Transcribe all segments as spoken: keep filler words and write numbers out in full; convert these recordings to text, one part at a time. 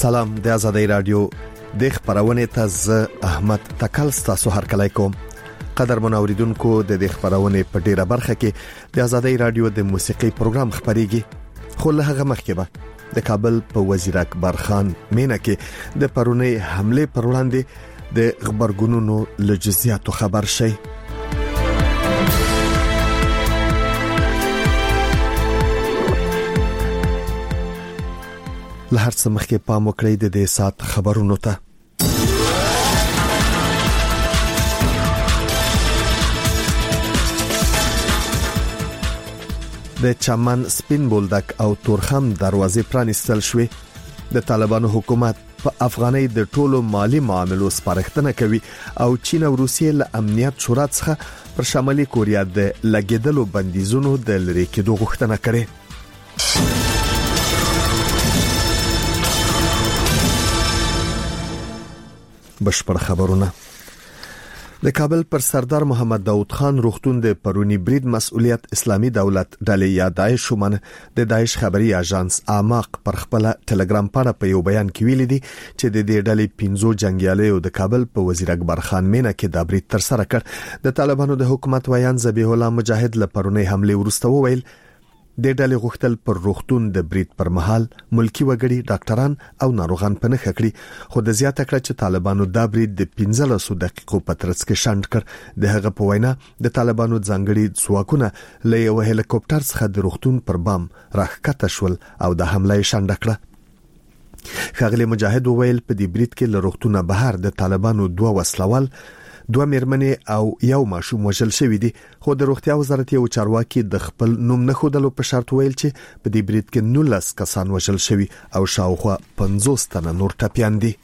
سلام د آزادۍ رادیو د خبرونه ته احمد تکل تاسو هر کله کوم قدر منوریدونکو د دې خبرونه په ډیره برخه کې د آزادۍ رادیو د موسیقي پروګرام خبريږي خو له هغه مخکې به د کابل په وزیر اکبر خان مینه کې د پرونی حمله پر وړاندې د خبرګونونو لجزياتو خبر شي. لهر څه مخکې پام وکړئ د دې سات خبرونو ته. د چمن سپین بولدک او تورخم دروازې پرانستل شوې. د طالبانو حکومت په افغانۍ د ټولو مالی معاملو سپارښتنه کوي او چین او روسیې له امنیت شورا څخه پر شمالي کوریا د لګیدلو بندیزونو د لری کېدو غوښتنه کړې. بشپړ خبرونه. د کابل پر سردار محمد داود خان روغتون د پرونی برید مسؤلیت اسلامی دولت ډلې یا داعش شومن د داعش خبري اژانس اماق پر خپل ټلګرام پاڼه په یو بیان کې ویلي دي چې د دې ډلې پنځو جنگیالیو د کابل په وزیر اکبر خان مینه کې د برید تر سره کړ. د طالبانو د حکومت ویان ذبیح الله مجاهد له پرونی حمله ورسته وویل د ډلې غوښتل پر روغتون د برید پر مهال ملکی وګړي ډاکټران او ناروغان په نخښه کړي خو د زیاته کړه چې طالبانو دا برید د پنځلسو دقیقو په ترڅ کې شنډ کړ. د هغه په وینا د طالبانو ځانګړي ځواکونه له یو هلیکوپټر څخه د روغتون پر بام راښکته شول او د حمله شنډ کړه. ښاغلي مجاهد وویل په دې برید کې له روغتونه بهر د طالبانو دوه وسلوال دوه میرمنې او یو ماشوم وژل شوی دي خو د روغتیا وزارت یو چارواکي د خپل نوم نه خودلو په شرط ویل چې په دې برید کې نولس کسان وژل شوی او شاوخوا پنځوس تنه نور ټپيان دي.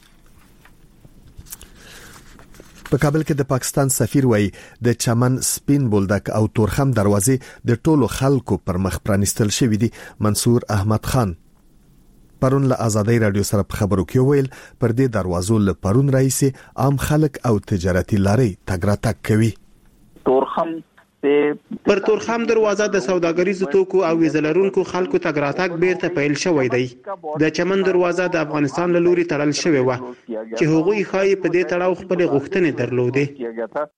په کابل کې د پاکستان سفیر وایي د چمن سپین بولدک او تورخم دروازې د ټولو خلکو پر مخ پرانستل شوی دي. منصور احمد خان پرون له آزادۍ رادیو سره په خبرو کې ویل پر دې دروازو له پرون رئیس عام خلک او تجارتي لارې تګ راتګ کوي. تورخم پر تورخم دروازه د سوداګریزو توکو او ویزلرونکو خلکو تګ راتګ بیرته پیل شوی دی. د چمن دروازه د افغانستان له لوري تړل شوی و چې هغوی خای په دې تړاو خپل غوښتنې درلودې.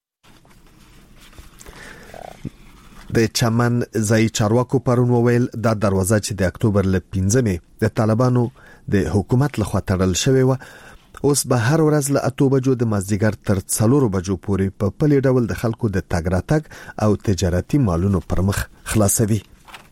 د چمن ځای چارواکو پرون وویل دا دروازه چې د اکتوبر ل پنځمې د طالبانو د حکومت لخوا تړل شوی و اوس به هر ورځ له اته بجو د مازدیګر تر څلور بجو پورې په پلي ډول د خلکو د تګ راتګ او تجارتي مالونو پر مخ خلاصوي.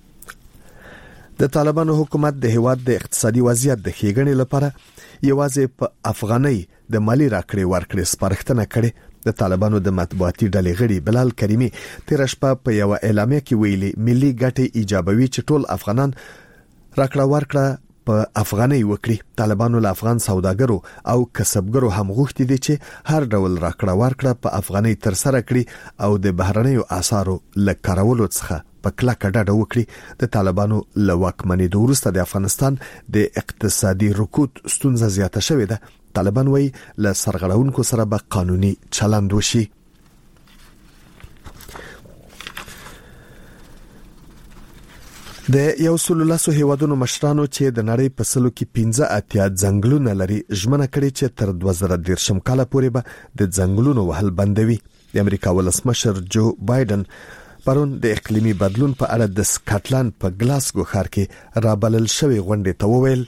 د طالبانو حکومت د هیواد د اقتصادي وضعیت د ښېګڼې لپاره یوازې په افغانۍ د مالی راکړې ورکړې سپارښتنه کړې. د طالبانو د مطبوعاتي ډلې غړي بلال کریمي تیر شپه په یو اعلامیه کې ویلي ملي ګټې ایجابوي چې ټول افغانان راکړه ورکړه په افغانۍ وکړي. طالبانو له افغان سوداګرو او کسبګرو هم غوښتي دي چې هر ډول راکړه ورکړه په افغانۍ تر سره کړي او د بهرنیو اسعارو له کارولو څخه په کلکه ډډه وکړي. د طالبانو له واکمنۍ وروسته د افغانستان د اقتصادي رکود ستونزه زیاته شوې ده. طالبان وایي له سرغړونکو سره به قانوني چلند وشي. د یو سل لسو هیوادونو مشرانو چې د نړۍ په سلو کې پنځه اتیا ځنګلونه لري ژمنه کړې چې تر دوه زره دېرشم کال پورې به د ځنګلونو وهل بندوي. د امریکا ولسمشر جو بایدن پرون د اقلیمي بدلون په اړه د سکاټلند په ګلاسګو ښار کې رابلل شوی غونډې ته وویل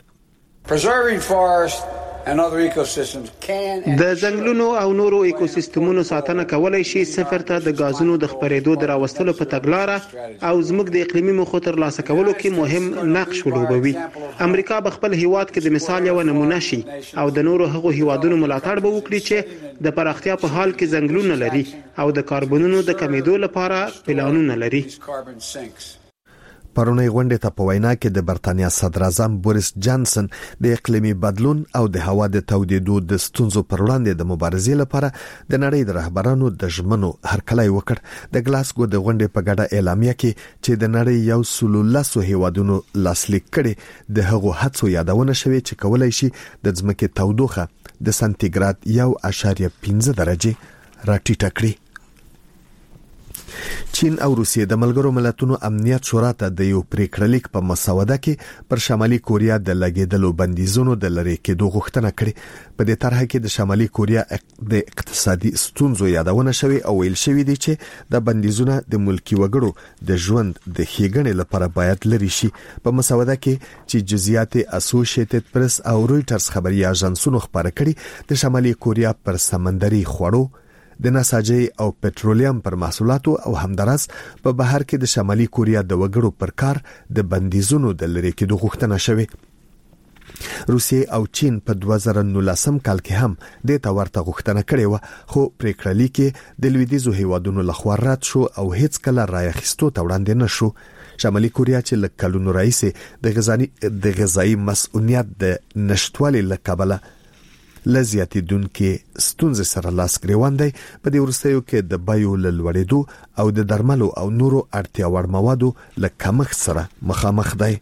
د ځنګلونو او نورو ایکوسیستمونو ساتنه کولای شي صفر ته د غازونو د خپرېدو د راوستلو په تګلاره او زموږ د اقلیمي موخو تر لاسه کولو کې مهم نقش ولوبوي. امریکا به خپل هیواد کې د مثال یو نمونه شي او د نورو هغو هیوادونو ملاتړ به وکړي چې د پراختیا په حال کې ځنګلونه لري او د کاربونونو د کمیدو لپاره پلانونه لري. پرونی غونډې ته په وینا کې د برتانیا صدر اعظم بوریس جانسن د اقلیمي بدلون او د هوا د تودېدو د ستونزو پر وړاندې د مبارزې لپاره د نړۍ د رهبرانو د ژمنو هرکلی وکړ. د ګلاسګو د غونډې په ګډه اعلامیه کې چې د نړۍ یو سل لسو هیوادونو لاسلیک کړي د هغو هڅو یادونه شوې چې کولای شي د ځمکې تودوخه د سانتیګراد یو اعشاریه پنځه درجه راټیټه کړي. چین او روسیې د ملګرو ملتونو امنیت شورا ته د یو پریکړلیک په مسوده کې پر شمالي کوریا د لګیدلو بندیزونو د لری کېدو غوښتنه کړې. په دې طرح کې د شمالي کوریا د اقتصادي ستونزو یادونه شوې او ویل شوې دي چې د بندیزونو د ملکی وګړو د ژوند د ښېګڼې لپاره باید لري شي. په مسوده کې چې جزئیات اسوسییټډ پریس او رويټرز خبري اژانسونو خبره کړي د شمالي کوریا پر سمندري خوړو د نساجي او پټرولیم پر محصولاتو او همدارس په بهر کې د شمالي کوریا د وګړو پر کار د بندیزونو د لری کېدو غوښتنه شوې. روسیې او چین په دوه زره نولسم کال کې هم د تورته غوښتنه کړې و خو پریکړلیک کې د لویدیزو هیوادونو لخوا رد شو او هیڅ کله رايخستو ته وړاندې نشو. شمالي کوریا چې له کلونو راځي د غذایی د غذایی مسؤلیت د نشټوالي لکبله لزیاتې دن کې ستونزې سره لاس ګریوان دی. په دې ورستیو کې د بایو لوړېدو او د درملو او نورو اړتیا وړ موادو له کمښت سره مخامخ دی.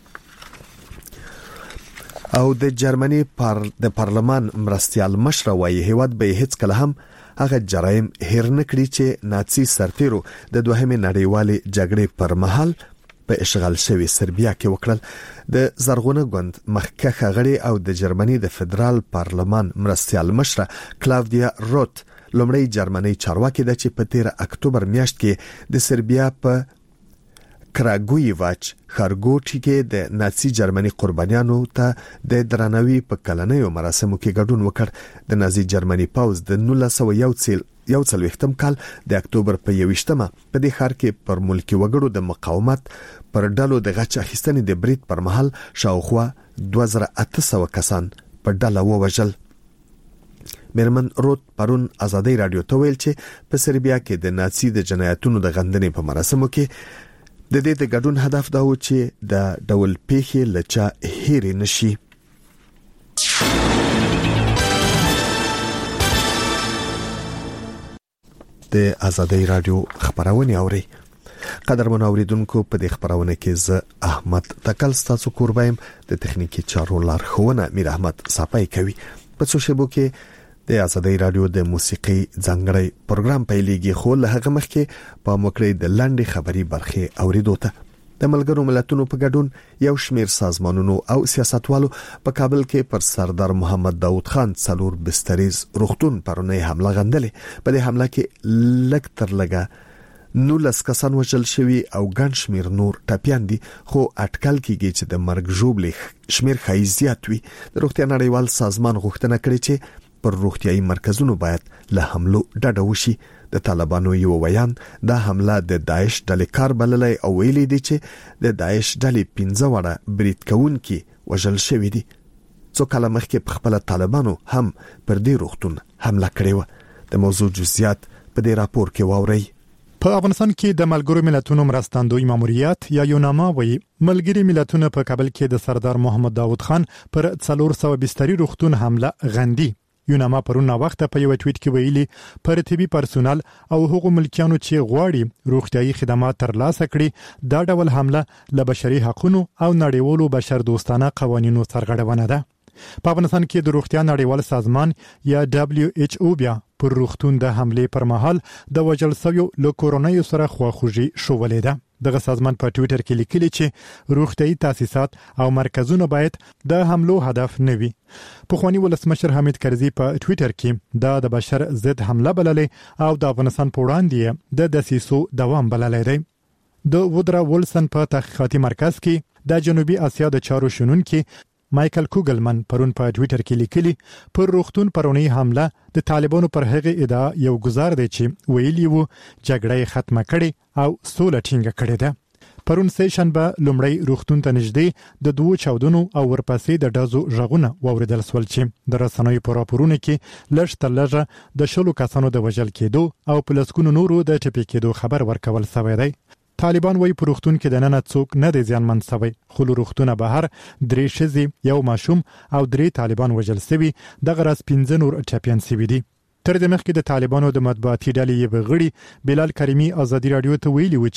او د جرمني پر د پارلمان مرستيال مشر وایي هیواد به هیڅ کله هم هغه جرایم هیر نه کړي چې ناتسي سرتیرو د دوهمې نړیوالې جګړې پر مهال په اشغال شوی سربیا کې وکړل. د زرغونه ګوند مخکخه غړي او د جرمني د فدرال پارلمان مرستيال مشر کلاودیا روت لومړی جرمني چارواکي د چې په تیر اکتوبر میاشت کې د سربیا په کراګویواچ خارګوټی کې د ناتسي جرمني قربانیانو ته د درناوي په کلنیو مراسمو کې ګډون وکړ. د نازي جرمني پاوز د نولس سوه یو څل یو څلوېښتم کال د اکتوبر په یوشتمه په دې ښار کې پر ملکی وګړو د مقاومت پر ډلو د غچ اخیستنې د برید پر مهال شاوخوا دوه زره اته سوه کسان په ډله ووژل. میرمن روت پرون ازادي رادیو ته ویل چې په سربیا کې د ناتسي د جنایتونو د غندنې په مراسمو کې د دې د ګډون هدف دا و چې د ډول پیښې لچا هېر نشي. د ازادي رادیو خبرونه اوري. قدرمن اوریدونکو په دې خبرونه کې ز احمد تکل ستاسو قربایم د تخنیکی چارو لارښوونه میر احمد صاحب کوي. په څو شبو کې د ازادي رادیو د موسیقي ځانګړی پروګرام پیلېږي خو له هغه مخکې په موکړې د لاندې خبري برخه اوریدو ته د ملګرو ملتونو په ګډون یو شمیر سازمانونو او سیاستوالو په کابل کې پر سردار محمد داوود خان څلور بستریز روغتون پرونی حمله غندلې. په دې حمله کې لږ تر لږه نولس کسان وژل شوي او ګڼ شمیر نور ټپیان دي خو اټکل کېږي چې د مرګ ژوبلې شمیر خای زیات وي. د روغتیا نړیوال سازمان غوښتنه کړې چې پر روغتیايي مرکزونو باید له حملو ډډه وشي. د طالبانو یو ویان دا حمله د داعش ډلې کار بللای او ویلي دي چې د داعش ډلې پنځه وړه برید کوونکي وژل شوي دي. څو کاله مخکې په خپل طالبانو هم پر دې روغتون حمله کړې و. د موضوع جزئیات په دې راپور کې واورئ. په افغانستان کې د ملګرو ملتونو مرستندوی ماموریت یا یوناما وایي ملګری ملتونه په کابل کې د سردار محمد داوود خان پر څلور سوه بستري روغتون حمله غندي. یوناما پرونه وخت په یو ټویټ کې ویلي پر طبي پرسونل او حقوق ملکیانو چې غواړي روغتيایي خدمات ترلاسه کړي دا ډول حمله له بشري حقوقو او نړیوالو بشر دوستانه قوانینو سرغړونه ده. په افغانستان کې د روغتیا نړیوال سازمان یا دبليو ایچ او بیا پر روغتون د حمله پر مهال د وژل شویو له کورونا سره خواخوږي شولې ده. دغه سازمان په ټویټر کې لیکلي چې روغتيایي تاسیسات او مرکزونه باید د حملو هدف نه وي. پخوانی ولسمشر حمید کرزي په ټویټر کې دا د بشر ضد حمله بللې او د افغانستان په وړاندې د دسیسو دوام بللې دی. د وودرا وولسن په تحقیقاتي مرکز کې د جنوبي اسیا د چارو شنونکي مایکل کوګلمن پرون په ټویټر کې لیکلي پر روغتون پرونی حمله د طالبانو پر هغه ادعا یو گزار دی چې ویلي وو جګړه ختمه کړي او سوله ټینګه کړې ده. پرون سیشن به لومړی روغتون ته نږدې د دوه چاودنو او ورپسې د ډزو ژغونه واوریدل سول چې د رسنیو په راپورونو کې لږ تر لږه د شلو کسانو د وژل کېدو او پلسکونو نورو د ټپي کېدو خبر ورکول شوی دی. طالبان وایي په روغتون کې د نن څوک نه دی ځانمن شوی خو روغتونه بهر درې ښځې یو ماشوم او درې طالبان وژل شوي دغه راز پنځه نور ټپیان شوي دي. تر دې مخکې د طالبانو د مطبوعاتي ډلې یو غړي بلال کریمي ازادي رادیو ته ویلي و چې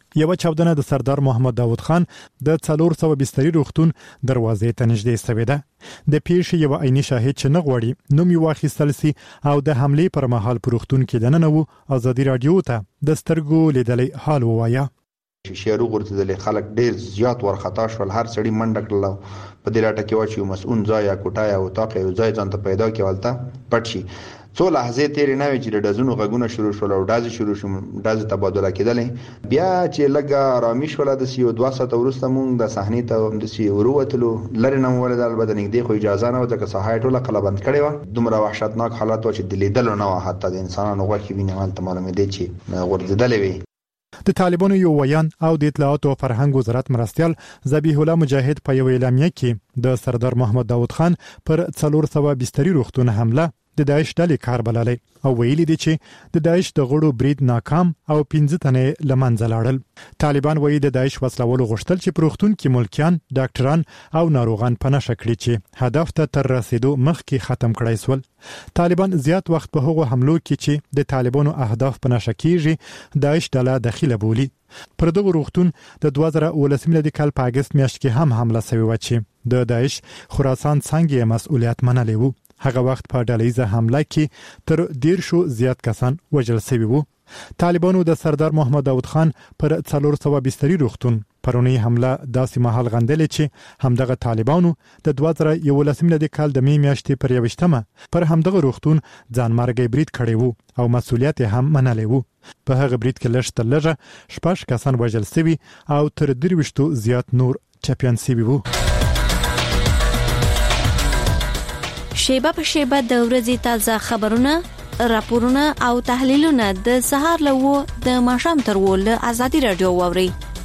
یو چاودنه د سردار محمد داود خان د څلور سوه بستري روغتون دروازې ته نږدې شوې ده. د پیښې یو عیني شاهد چې نه غواړي نوم یې واخیستل سي او د حملې پر مهال په روغتون کې دننه وو ازادي رادیو ته د سترګو لیدلې حال ووایا. شیشارو غورځېدل خلک ډیر زیات ورخطا شول، هر سړی منډه کړل په دې راټه کې واچو مسؤل ځای یا کوټه یا وطاق یو ځای ځان ته پیدا کېولته پټ شي. څو لحظې تیرې نه وي چې د ډزونو غږونه شروع شول او ډازې شروع شو ډازې تبادله کېدلې. بیا چې لږه آرامي شوله د یو دوه ساعته وروسته مونږ د صحنې ته همداسې وروتلو. لرې نه مو ولیدل، البته نږدې خو اجازه نه وه ځکه ساحه یې ټوله قلبند کړې وه. دومره وحشتناک حالت و چې د لیدلو نه وه، حتی د انسانانو غوښې وینې هلته معلومېدې چې غورځېدلې وې. د طالبانو یو ویان او د اطلاعات او فرهنګ وزارت مرستيال ذبیح الله مجاهد په یو اعلامیه کې د سردار محمد داود خان پر څلور سوه بستري روغتون حمله د داعش ډلې کار بللې او ویلي دي چې د داعش د غړو برید ناکام او پنځه تنې لمنځه لاړل. طالبان وایي د داعش وسلوالو غوښتل چې پروختون کې ملکیان، ډاکټران او ناروغان پناه کړي چې هدف ته تر رسیدو مخکې ختم کړای سول. طالبان زیات وخت په هغو حملو کې چې د طالبانو اهداف پناه کیږي داعش ډله داخله بولي. پر دغه روغتون د دوه زره اوولسم میلادي کال په اگست میاشت کې هم حمله شوې و چې د داعش خراسان څنګه مسؤلیت منلی وو. هغه وخت په ډلهیزه حمله کې تر ډیر شو زیات کسان وژل شوي وو. طالبانو د سردار محمد داود خان پر څلور سوه بستري روغتون پرونی حمله داسې مهال غندلې چې همدغه طالبانو د دوه زره یوولسم میلادي کال د می میاشتې پر یوشتمه پر همدغه روغتون ځانمرګي برید کړی وو او مسؤلیت هم منلی وو. په هغه برید کې لږ تر لږه شپږ کسان وژل شوي او تر درویشتو زیات نور ټپیان شوي وو. شیبه په شیبه د ورځې تازه خبرونه، راپورونه او تحلیلونه د سهار له وو د ماښام تر وو له ازادي رادیو واوري.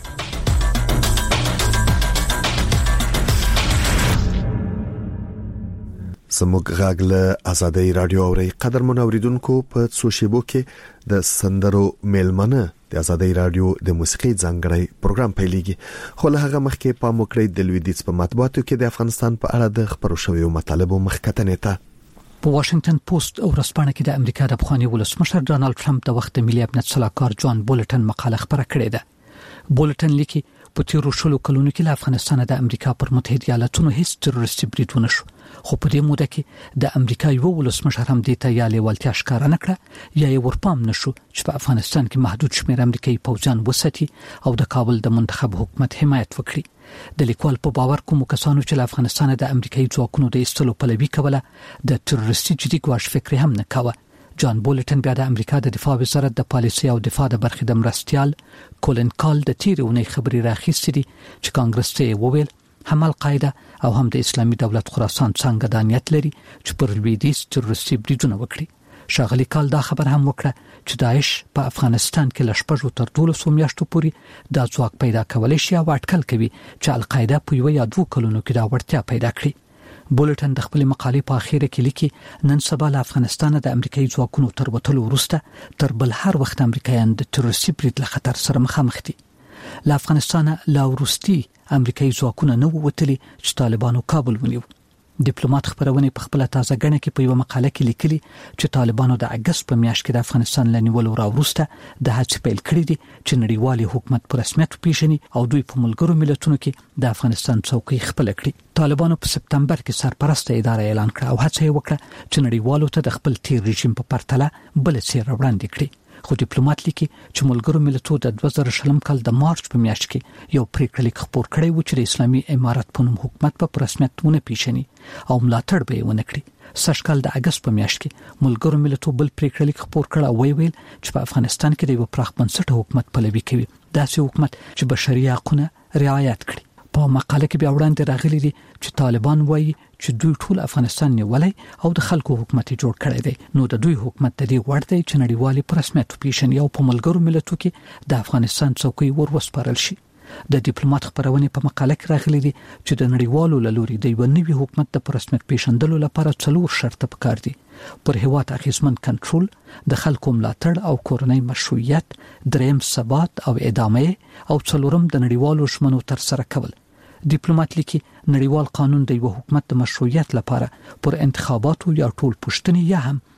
سموږ غاګ له ازادي رادیو اوري. قدر منوریدونکو په څو شیبو کې د سندرو میلمنه د ازادي رادیو د موسیقي ځانګړی پروګرام پیلېږي. خو له هغه مخکې په موکړی د لویدیځ په مطبوعاتو کې د افغانستان په اړه د خبرو شویو مطالبو مخکتنې ته په واشنگټن پوسټ او رسپانه کې د امریکا د پخوانی ولسمشر ډانلډ ټرمپ د وخت ملي امنیت صلاحکار جان بولټن مقاله خبره کړې ده. بولټن لیکي په تیرو شلو کلونو کې له افغانستان د امریکا پر متحده ایالاتونو هیڅ تروریستي برید ونه شو، خو په دې موده کې د امریکا یو ولسمشر هم دې ته یا لیوالتیا ښکاره نه کړه یا یې ورپام نشو چې په افغانستان کې محدود شمېر امریکایي پوځیان وساتي او د کابل د منتخب حکومت حمایت وکړي. د لیکوال په باور کوم کسانو چې له افغانستان د امریکایي ځواکونو د ایستلو پلوي کوله د تروریستي جدي ګواښ فکر هم نه کاوه. جان بولټن بیا د امریکا د دفاع وزارت د پالیسي او دفاع د برخې د مرستيال کولن کال د تیرونې خبري راخېستې دي چې کانګرس ته وویل هم القاعده او هم د اسلامي دولت خراسان څنګه د نیت لري چې پر لویدیځ تروریستي بریدونه وکړي. شاغلي کال دا خبر هم وکړه چې داعش په افغانستان کې لشپږو تر دولسو میاشتو پورې د ځواک پیدا کولای شي او اټکل کوي چې القاعده په یو یا دوه کلونو کې دا وړتیا پیدا کړي. بولټن د خپل مقالې په اخیره کې لیکي نن سبا له افغانستان د امریکایي ځواکونو تر وټلو وروسته تر بل هر وخت امریکایان د تروریستي برید له خطر سره مخامخ دي. له افغانستان لا وروستي امریکایي ځواکونه نه ووتلي چې طالبانو کابل ونیو. ډیپلوماټ خبرونه په خپل تازه غنه کې په یو مقاله کې لیکلي چې طالبانو د اگست په میاشت کې د افغانستان لنیولو راوروسته د هڅې پیل کړې دي چې نړیوال حکومت پر رسمیت پیژني او دوی په ملګرو ملتونو کې د افغانستان څوکۍ خپل کړي. طالبانو په سپتمبر کې سرپرسته اداره اعلان کړه او هڅه یې وکړه چې نړیوالو ته د خپل تیر رژیم په پرتله بل څه وړاندې کړي. خو ډیپلوماټ لیکي چې ملګرو ملتونو د دوه زره شلم کال د مارچ په میاشت کې یو پریکړه لیک خپور کړی و چې د اسلامي امارات په نوم حکومت په رسمیت ونه پیژني او ملاتړ به ونه کړي. سږ کال د اگست په میاشت کې ملګرو ملتونو بل پریکړه لیک خپور کړ او ویل چې په افغانستان کې د یو پراخ بنسټه حکومت پلوي کوي، داسې حکومت چې بشري حقوقونه رعایت کړي. په مقاله کې بیا وړاندې راغلي دي چې طالبان وایي چې دوی ټول افغانستان نیولای او د خلکو حکومت جوړ کړی دی، نو د دوی حکومت د دې وړ دی چې نړیوالي په رسمیت پیژني او په ملګرو ملتونو کې د افغانستان څوکۍ ور وسپارل شي. د ډیپلوماټ خبرونه په مقاله کې راغلي دي چې د نړیوالو لوري د یو نوي حکومت د رسمیت پیژندلو لپاره څلور شرط پکار دي: پر هیواد اخیزمن کنټرول، د خلکو ملاتړ او کورنۍ مشروعیت، دریم ثبات او ادامه او څلورم د نړیوالو ژمنو تر سره کول. ډیپلوماټ لیکي نړیوال قانون د یو حکومت د مشروعیت لپاره پر انتخاباتو یا ټول پښتني یا هم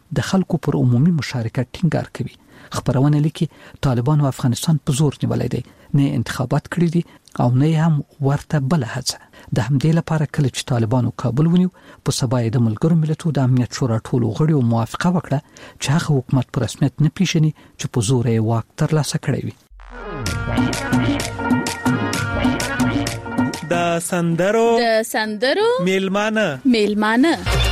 د خلکو پر عمومي مشارکت ټینګار کوي. خبرونه لیکي طالبان او افغانستان په زور نیولای دي، نه انتخابات کړی دي او نه هم ورته بل هڅه. د همدې لپاره کله چې طالبانو کابل ونیو په سبا د ملګرو ملتونو د امنیت شورا ټولو غړیو موافقه وکړه چې هغه حکومت په رسمیت نه پیژني چې په زور یې واک ترلاسه کړی وي. د سندرو د سندرو میلمانه میلمانه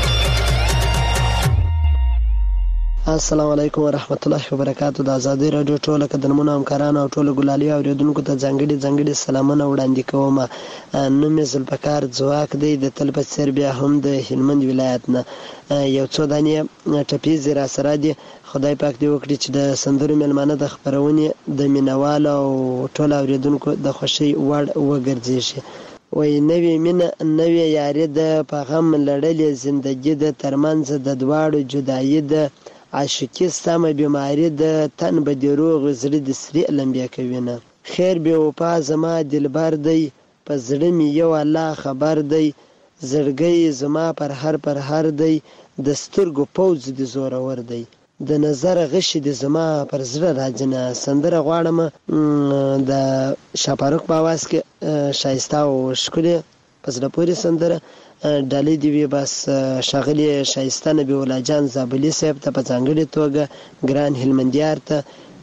السلام علیکم ورحمت الله وبرکاتہ. د ازادي رادیو ټولو قدرمنو همکارانو او ټولو ګلالي اوریدونکو ته ځانګړي ځانګړي سلامونه وړاندې کوم. نوم یې زلفکار ځواک دی د تلبت سربیا هم د هلمند ولایت نه. یو څو دانې ټپیز را سره دي. خدای پاک دې وکړي چې د سندرو میلمانه د خبرونې د مینوالو او ټولو اوریدونکو د خوشي وړ وګرځي. وای نوې مینه نوې یاري د په غم لړلې زندګي د ترمنځ د دواړو جدایي د عاشقی سمه بیماری د تن به دی روغ زړه د سری لمبیا کوي نه. خیر به وفا زما دلبر دی په زړه می یو الله خبر دی زړګي زما پر هر پر هر دی د سترګو پوز د زور ور دی د نظر غش د زما پر زړه راځنه. سندره غواړم د شاپاروک په आवाज کې شایسته او ښکلې پسله پوری سندره ډالې دی وی بس شغلې شایسته نبی ولا جان زابلی صاحب ته په ځانګړي توګه ګران هلمندیار ته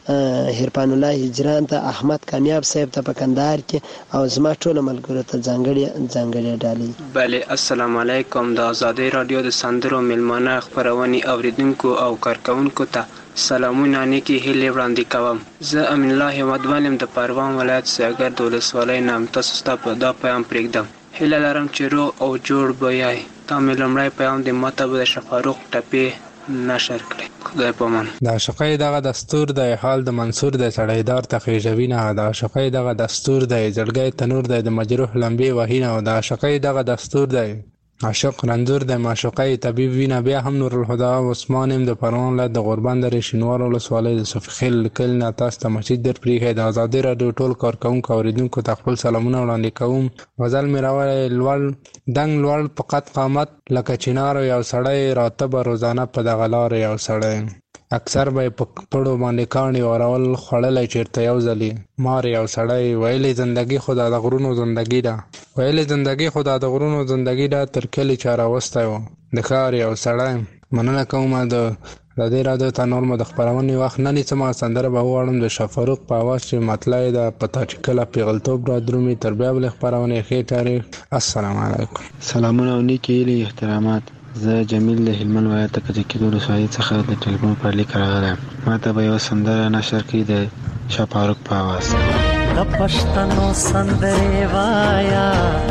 هرپان الله هجران ته احمد کامیاب صاحب ته په کندهار کې او زما ټول ملګرو ته ځانګړي ځانګړي ډالې. بله السلام علیکم. د آزادۍ رادیو د سندرو میلمانه خبرونې اوریدونکو او کارکونکو ته سلامونه نیکی هیلې وړاندې کوم. زه امین الله حمد ولیم د پروان ولایت سیاګر د ولسوالۍ نام. تاسو ته په دا پیغام پرېږدم هیله لرم چې روغ او جوړ به یای. تا مې لومړی پیغام د ماته به د شفاروق ټپې نشر کړي. خدای پامان. د عاشقۍ دغه دستور دی حال د منصور دی سړیدار ته خېژوي نه. د عاشقۍ دغه دستور دی زړګی تنور دی د مجروح لمبې وهي نه. د عاشقۍ دغه دستور دی عاشق رنځور د معشوقۍ طبيب وینا. بیا هم نور الهدى عثمان ام د پروان ولایت د غوربند د شینوار ولسوالۍ د صفخیل کلنا. تاسو ته مسجد در پریږه. د آزادۍ رادیو ټول کارکونکو اوریدونکو ته خپل سلامونه وړاندې کوم. غزل مې راوړی لوړ دنګ لوړ په قد قامت لکه چنار یو سړی راتب روزانه په دغه لار یو سړی. اکثر به په پړو باندې کاڼي اورول خوړلی چېرته یو ځلي مار یو سړی. ویلې زندګي خدا د غرونو زندګي ده ویلې زندګي خدا د غرونو زندګي ده تر کلي چا راوستی و د ښار یو سړی. مننه کوم د ازادۍ رادیو ته نور مو د خپرونې وخت نه نیسم. سندره به وواړم د شفاروق په اواز چې مطلع ده پته چې کله پیغلتوب را درومي. تر بیا بلې خپرونې ښې تاریخ. السلام علیکم. سلامونه او نیکې هیلې احترامات. زه جمیل د هلمند ولایت د کجکي ولسوالۍ څخه د ټلیفون پر لیک راغلی. ما ته به یوه سندره نشر کړي د شفاروق په اواز. د پښتنو سندرې وایا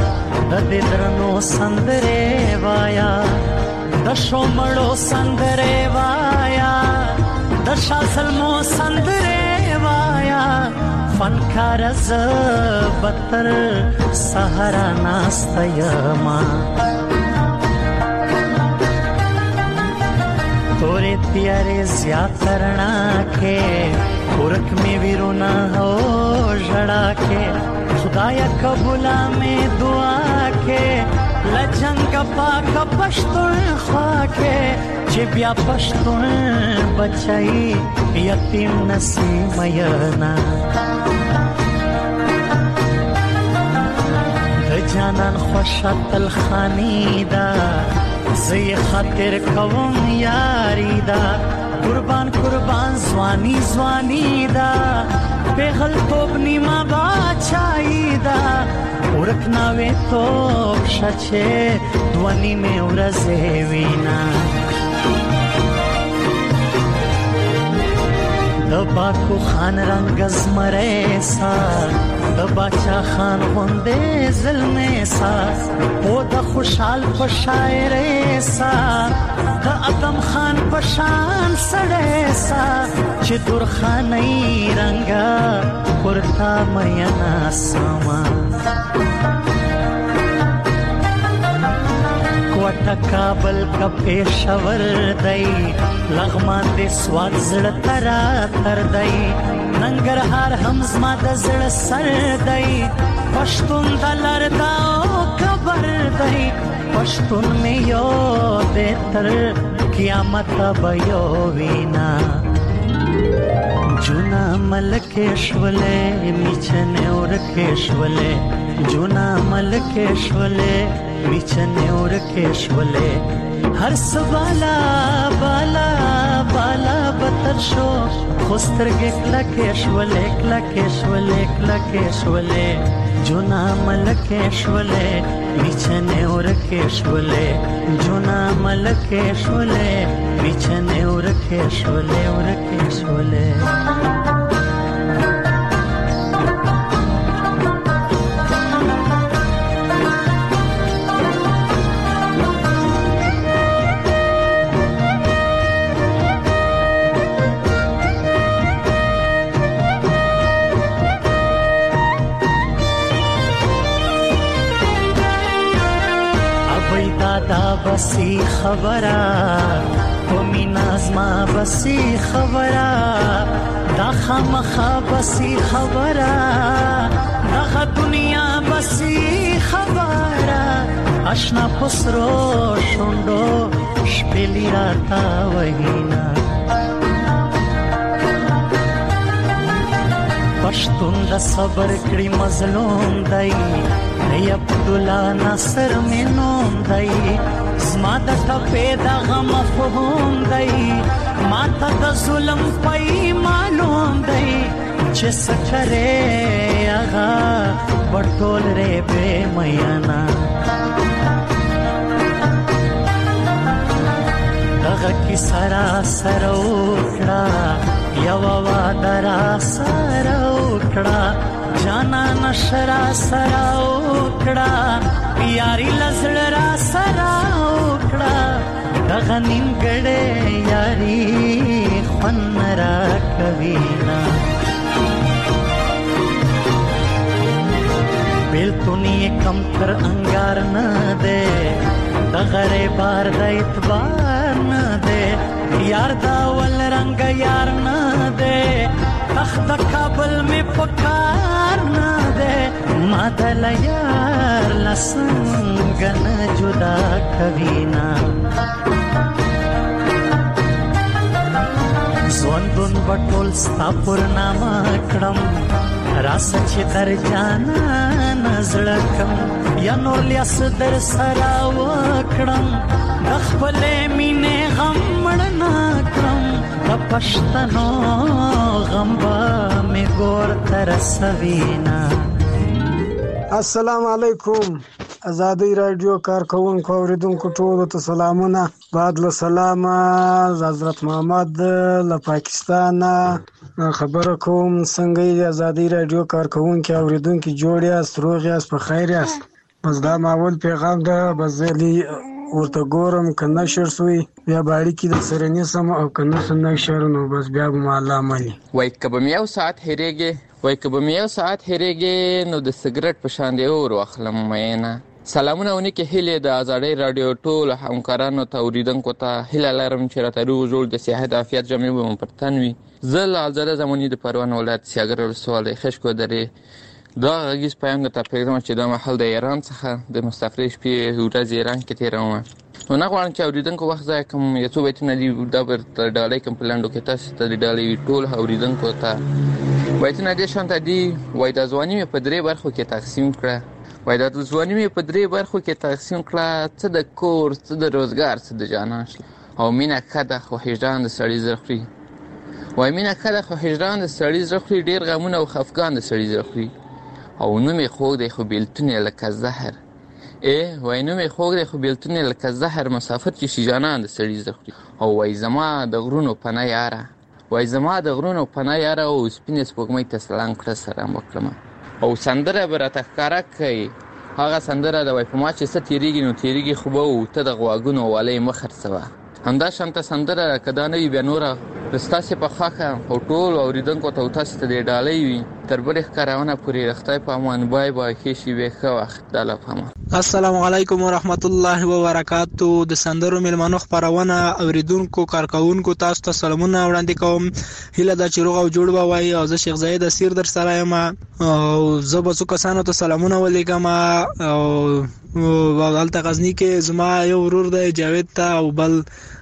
د دې درنو سندرې وایا د شومړو سندرې وایا د شاسلمو سندرې وایا فنکار ز بتر سهارا ناسته یما तोरे प्यारे ज्यादा करना के पुरख में विरोना हो जड़ा के खुदाया कबूला में दुआ के लजंग पाक पश्तुन ख्वा के जिब्या पश्तुन बचाई यतीम नसीम यना जानन خوشت الخانیدا زی خاطر کوم یاری دا قربان قربان زوانی زوانی دا پیغل توب نیما باچائی دا ورکنا وی توب شچه دوانی میں ورزے وینا دبا کو خان رنگ ازمرے سا دبا چا خان غندے ظلمے سا او دا خوشحال پشائرے سا دا ادم خان پشان سڑے سا چی دور خانی رنگا پرتا مینا ساما کوٹا کابل کا پیشور دئی لغمان دے سواد زڑ ترا تر دئی ننگرهار هم زما د زړه سر دی پښتون د لار دا خبر دی پښتون مې یو د تر قیامت بیو وینا جونا ملکشولے میچنے ورکشولے جونا ملکشولے میچنے ورکشولے هر سوالا بالا بالا بتر شو خوسترګ کلکې شولې کلکې شولې کلکې شولې جونا ملکې شولې میچنه ورکې شولې جونا ملکې شولې میچنه ورکې شولې ورکې شولې دا بسی خبره و مینا زما بسی خبره دا خامخا بسی خبره دا دنیا بسی خبره اشنا پسرو شوندو شپلی راتا وهینا پښتون د صبر کړي مظلوم دی ای عبدالله ناصر مینوم دی زما د ټپې د غم مفهوم دی ما ته د ظلم پای معلوم دی چې سکره هغه بټول ری به میانا هغه کی سرا سروکړه یو وا درا سروکړه جانا نشرا سرا وکړه یاري لزړ را سرا وکړه دغه نیمګړې یاري خون را کوینا بیلتونی کم تر انګار نه ده دغه بار د اعتبار نه ده یار دا ول رنگ یار نه ده تخت کابل میں پکار نہ دے مادل یار لسنگن جدا کوینا زوندون بټول ستا پر نامه کړم راس چې در جانا نزړکم یا نور لیاس در سرا وکړم د خپل مینه غم مړ نه کړم د پښتنو غمبا می ګور تر سوینا. السلام علیکم. ازادي رادیو کارکونکو اوریدونکو ټولو ته سلامونه. بعد له سلام حضرت محمد له پاکستان خبر کوم. څنګه یې ازادي رادیو کارکونکو اوریدونکو جوړ یاست، روغ یاست، په خیر یاست؟ بس دا ماول پیغام ده بزلی ورته ګورم کنه شر سوی بیا باړی کې د سرنی سم او کنه سن شر نو بس بیا به الله مانی وای کبه میو ساعت هریږي وای کبه میو ساعت هریږي نو د سیګریټ په شان دی اور واخلم مینه. سلامونه ونی کې هله د ازادي رادیو ټول همکارانو ته اوریدونکو ته هله لرم چې راته روغ جوړ د صحت عافیت جمعي ومن پرتنوي. زل ازاده زمونی د پروان ولایت سیاګر سوال خشکو درې دا غږیز پیغام د تپریدم چې د محل د ایران څخه د مستفری شپې ورځ ایران کې تیروم. نو نه غواړم چې اوریدونکو وخت ځای کوم یو څه بیتونه دی دا پر ډالۍ کوم پلاندو کې تاسو ته د ډالۍ ټول اوریدونکو ته بیتونه دي شانته دی. وای د ځواني په درې برخو کې تقسیم کړه وای د ځواني په درې برخو کې تقسیم کړه څه د کور څه د روزګار څه د جانان او مینه کده خو هجران د سړی زخري. وای مینه کده خو هجران د سړی زخري ډیر غمونه او خفقان د سړی زخري او نو می خو د خو بیلتونه لکه زهر ای وای نو می خو د خو بیلتونه لکه زهر مسافر چې شي جانان د سړی زخري. او وای زما د غرونو پناه یاره وای زما د غرونو پناه یاره او سپینې سپوږمۍ ته سلام کړه سلام وکړم. او سندره به راته ښکاره کوي هغه سندره د وای په ما چې څه تیریږي نو تیریږي خو به او ته د غواګونو والی مه خرڅوه. همدا شانته سندره کدا نه وي بیا نوره ستاسې په خاکه او ټول اوریدونکو ته تاسو ته د ډالۍ وي تر بلې ښکارونه پورې رختی په امان بای بای ښې شیبې ښه وخت د الله په امان. السلام علیکم ورحمت الله وبرکاتو. د سندرو میلمنو خپرونه اوریدونکو کارکونکو تاسو ته سلامونه وړاندې کوم. هیله ده چې روغ او جوړ به وای. او زه شیخ زاید اسیر در سره یم او زه به څو کسانو ته سلامونه ولیکم. او هلته غزني کې زما یو ورور دی جاوید ته او بل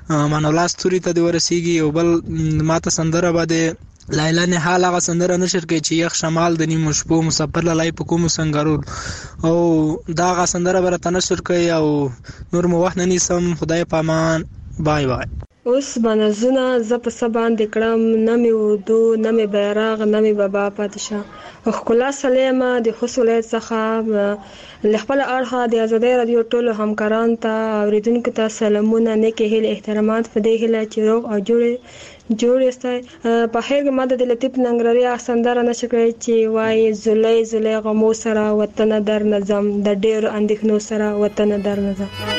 مان الله ستوري ته ورسیږي او بل ماته سندره باندې لایلا نه حال هغه سندره نشر کوي چې یخ شمال د نیمو شپو مسافر لای په کوم سنگارول او دا هغه سندره برته نشر کوي او نور مو وخت نه نیسم. خدای پامان. بای بای. اوس بنزونه ز په سبان د کړم نه می ودو نه می بیرغ نه می بابا پاتشه خلا سلیمه د خصوصیت څخه لخپل اړه د ازادي رادیو ټولو همکاران ته اوریدونکو ته سلامونه نیکه هیله احترامات په دې هیله چې روغ او جوړ جوړ استای په هغه ماده د لطیف ننګرهاري سندره نشکري چې وای زولای زولای غمو سره وطن در نظم د ډېر اندېښنو سره وطن در نظم.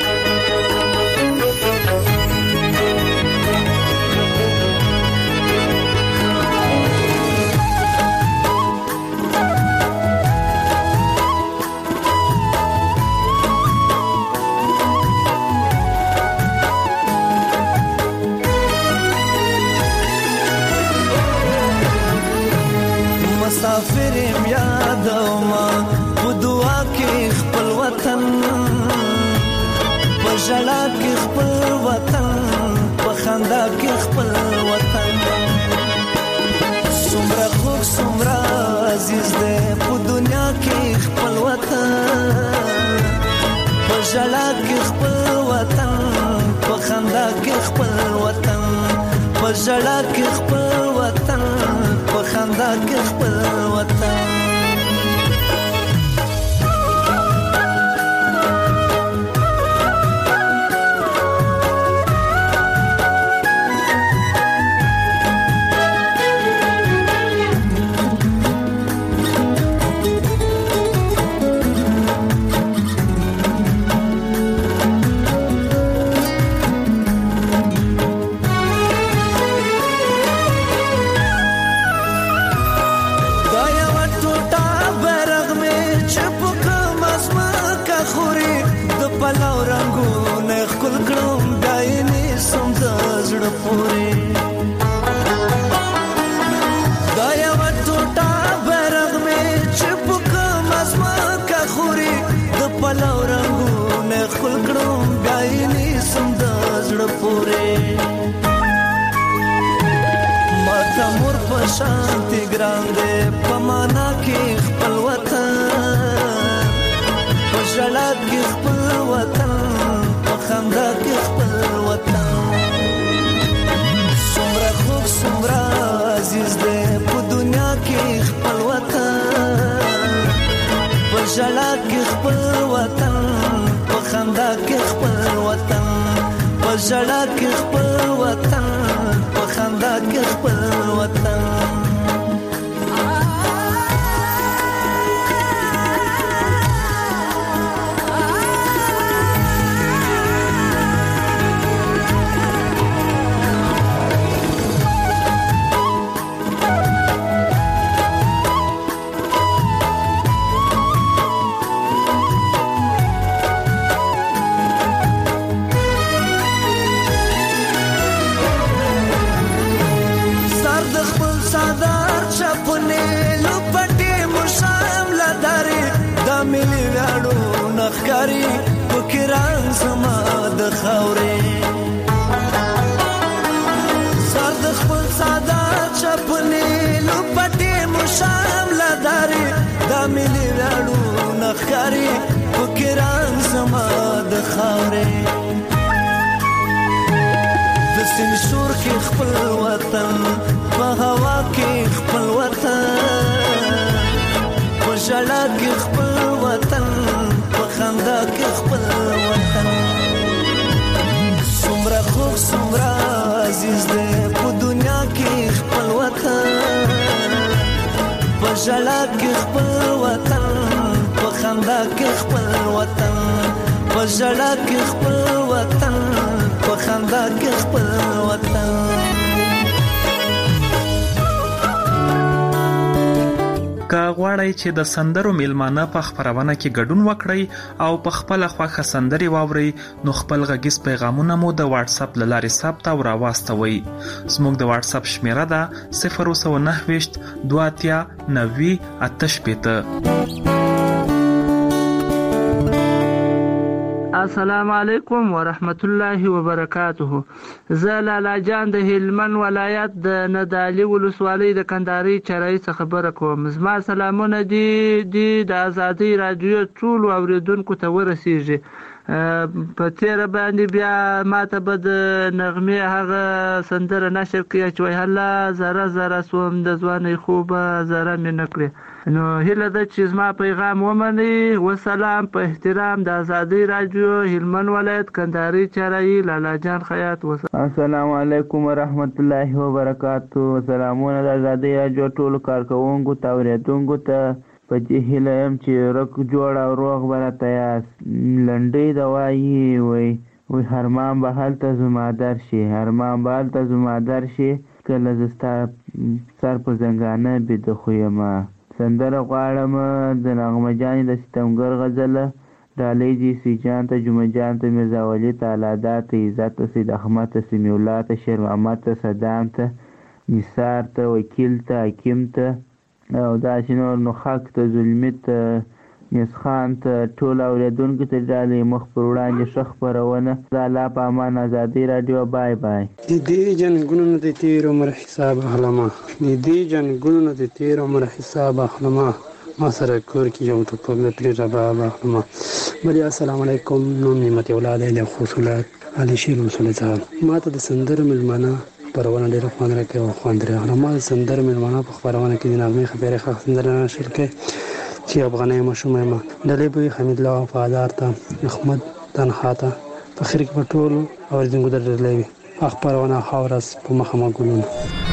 مسافرم یادوما په دعا کې خپل وطن په ژړا کې خپل وطن په خندا کې خپل وطن څومره خوږ څومره عزیز دی په دنیا کې خپل وطن په ژړا کې خپل وطن په خندا کې خپل وطن په ژړا کې خپل وطن په خندا کې خپل وطن. شانتی ګرانده پمانا کې خپل وطن په ژړا کې خپل وطن په خندا کې خپل وطن څومره خوږ څومره عزیز دی په دنیا کې خپل وطن په ژړا کې خپل وطن په خندا کې خپل وطن په ژړا کې خپل وطن په خندا کې خپل وطن. نخکاری وکران زما د خاورې سر د خپل سادات چپنې لپټې مشام لداري د ملي راړو نخکاری وکران زما د خاورې د سین شور کې خپل وطن په هوا کې خپل وطن په ژړا کې خپل وطن خندا کې خپل وطن څومره خوږ څومره عزیز دی په دنیا کې خپل وطن په ژړا کې خپل وطن په خندا کې خپل وطن په ژړا کې خپل وطن په خندا کې خپل وطن. که غواړئ چې د سندرو میلمانه په خبرونه کې ګډون وکړئ او په خپل خوښه سندري واورئ نو خپل غږیز پیغامونه مو د واتس اپ لارې ثبت او راواستوئ. زموږ د واتس اپ شمیره ده صفر صفر نهه دوه اتیا نوي اته شپږ. السلام علیکم ورحمت الله وبرکاته. زه لالا جان د هلمند ولایت د ندالي ولسوالۍ د کندهاري چرای څخه خبره کوم. زما سلامونه دي د ازادي رادیو ټول اوریدونکو ته ورسیږي. په تیر باندې بیا ماته به د نغمې هغه سندره نشر کړي چې وای هله زره زره سوم د ځوانۍ خوبه زره مې نکړي. نو هله د چې زما پیغام ومني. وسلام په احترام د ازادي رادیو هلمند ولایت کندهاري چرای لالا جان خیاط. السلام علیکم ورحمت الله وبرکاته. سلامونه د ازادي رادیو ټول کارکونکو ته اوریدونکو ته په دې هیله یم چې رک جوړ او روغ برته یاست. لنډۍ د وایي وای وای هرمان به هلته زما در شي، هرمان به هلته زما در شي، کله زه ستا سر په زنګانه بیده خو یمه. سندره غواړم د نغمه جانې د ستمګر غزله، ډالۍ دي سی جان ته، جمعه جان ته، میرزا ولي ته، الادا ته، عزت ته، سید احمد ته، سمیع الله ته، شیر محمد ته، صدام ته، نثار ته، وکیل ته، حکیم ته او داسې نور، نو خاک ته، زلمي ته، میسخان ته، ټول اوریدونکو ته ډالۍ مخ پر وړاندې ښه خپرونه. د الله په امان. ازادي راډیو. بای بای. د دې جنګونو نه د تیر عمر حساب اخلمه، د دې جنګونو نه د تیر عمر حساب اخلمه، ما سره کور کې یو ټوپک د تیر رباب اخلمه. بلې السلام علیکم. نوم نعمت اولاد د خصوصات علي شیر رسول صاحب. ما ته د سندر ملمنه خبرونه ډېره خوند راکوي او خوند راغله. ما د سندر ملمنه په خبرونه کې د نغمې خبرې ښه سندره نشر کړي چې افغاني مشوم یم. ډلې به حمید الله وفادار ته، احمد تنها ته، فخر کې په ټول اوریدونکو ته ډلې وي. خبرونه خاورس په مخه مګولونه.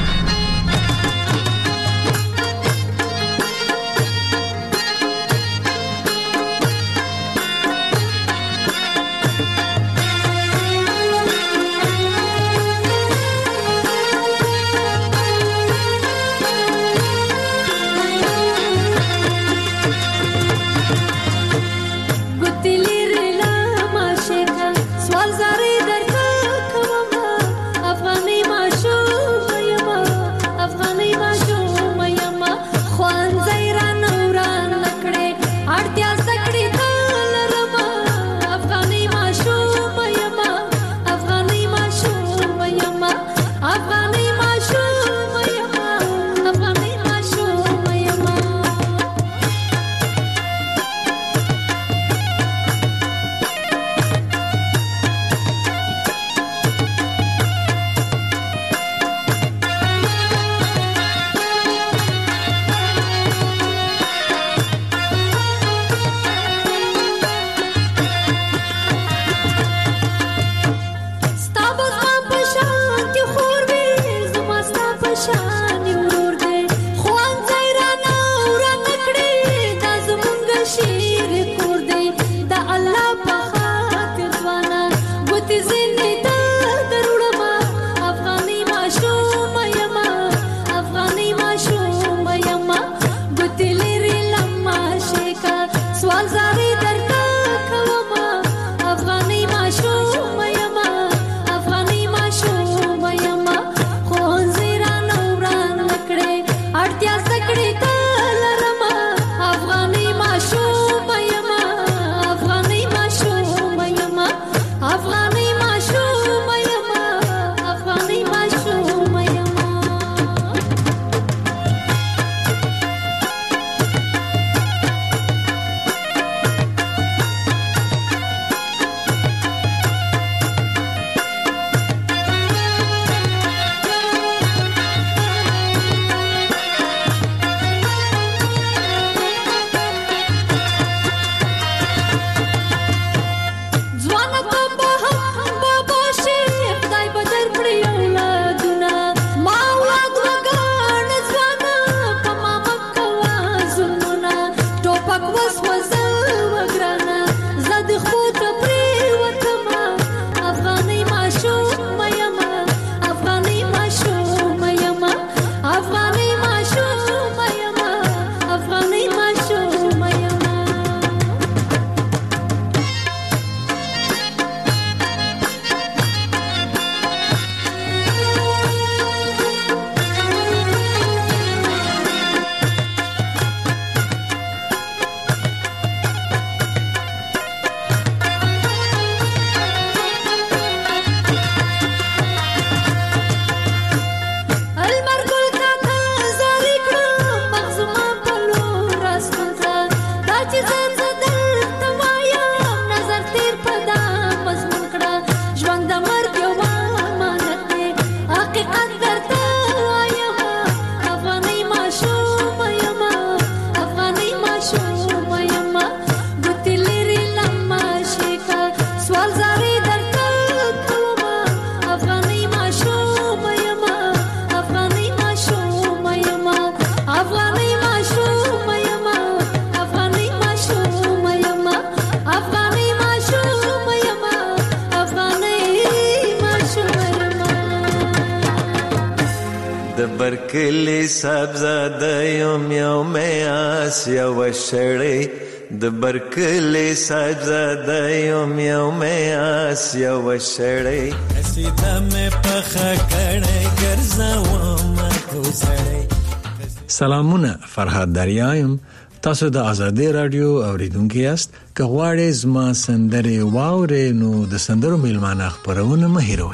برکلی سبزاده یم یو میاس یو شړی د برکلی سبزاده یم یو میاس یو شړی قصیده مې پخه کړی ګرځوم کوزړی. سلامونه، فرهاد دریایم. تاسو د آزادی رادیو اوریدونکي یاست. که غواړئ زما سندرې واورئ نو د سندرو میلمانه خپرونه مه هېروئ.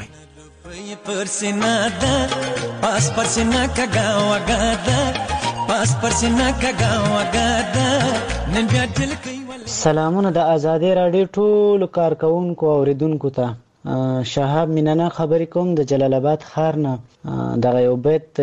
پرسینا ده پاس پرسینا کګا وګا ده پاس پرسینا کګا وګا ده نن بیا دل کوي. سلامونه د آزادی رادیو ټول کارکونکو اوریدونکو ته. شهاب مینانا خبرې کوم د جلال آباد ښار نه. دغه یو بیت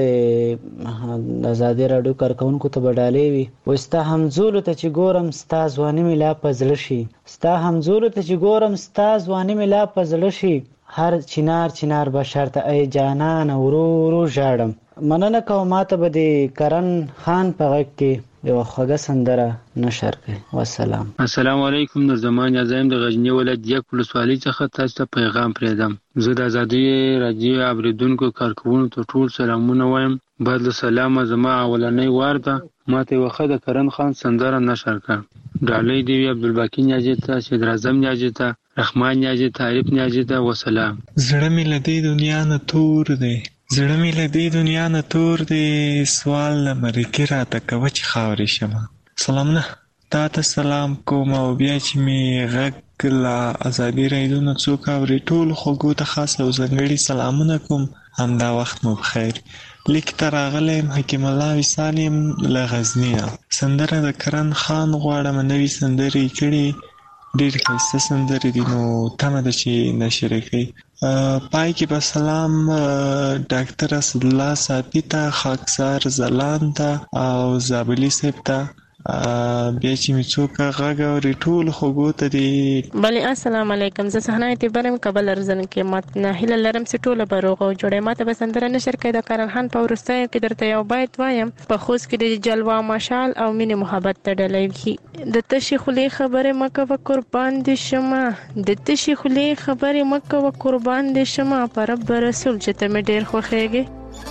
د آزادی رادیو کارکونکو ته بدالې وي. و ستا همزولو ته چې ګورم ستا ځواني مې لا په زړه شي. ستا همزولو ته چې ګورم ستا ځواني مې لا په زړه شي. هر چنار چنار بشر ته ای جانان ورو ورو ژاړم. مننه کوم ماته به د کرن خان په غږ کې یو خوږه سندره نشر کړي. والسلام. السلام علیکم. د زمان اعظم د غزنی ولایت یک ولسوالۍ څخه تاسو ته پیغام پرېږدم. زه د آزادی رادیو اوریدونکو کارکوونکو ټول سلامونه وایم. بعد له سلامه زما اولنۍ وار ده. ماته یو ښه د کرن خان سندره نشر کړه. ډالۍ دی عبدالباقی نیاجي ته، صدر اعظم نیاجي ته، رحمان نیاجي ته، عارف نیاجي ته. وسلام. زړه مې له دې دنیا نه تور دی، زړه مې له دې دنیا نه تور دی، سوال له مرګي راته کوه چې خاورې شمه. سلامونه، تا ته سلام کوم او بیا چې مې غږ له آزادي رادیو نه څوک اوري ټول خوږو ته خاص او ځانګړي سلامونه کوم. همدا وخت مو بخیر. لیک ته راغلی یم حکیم الله وصال یم له غزني نه. سندره د کرن خان غواړم. نوې سندرې کړي، ډېر ښایسته سندرې دي، نو تمه ده چې نشر کړي. پای کې به سلام ډاکټر اسدالله صافي ته، خاکسار ځلان ته او زابلي صاحب ته. بیا چې مې څوک غږ اوري ټول خوږو ته دي. بله السلام علیکم. زه صحنه اعتبارم کابل ارزن کې. ماته هیله لرم چې ټوله به روغ او جوړه. ماته به سندره نشر کړي د کرن خان په وروستیو کې درته یو بیت وایم. په خوست کې د جلوه مشال او مینې محبت ته ډلې د تشي خولې خبرې مکه و قربان دي شمه، د تشي خولې خبرې مکه و قربان دي شمه، په رب رسول چې ته مې ډېر خوښېږې.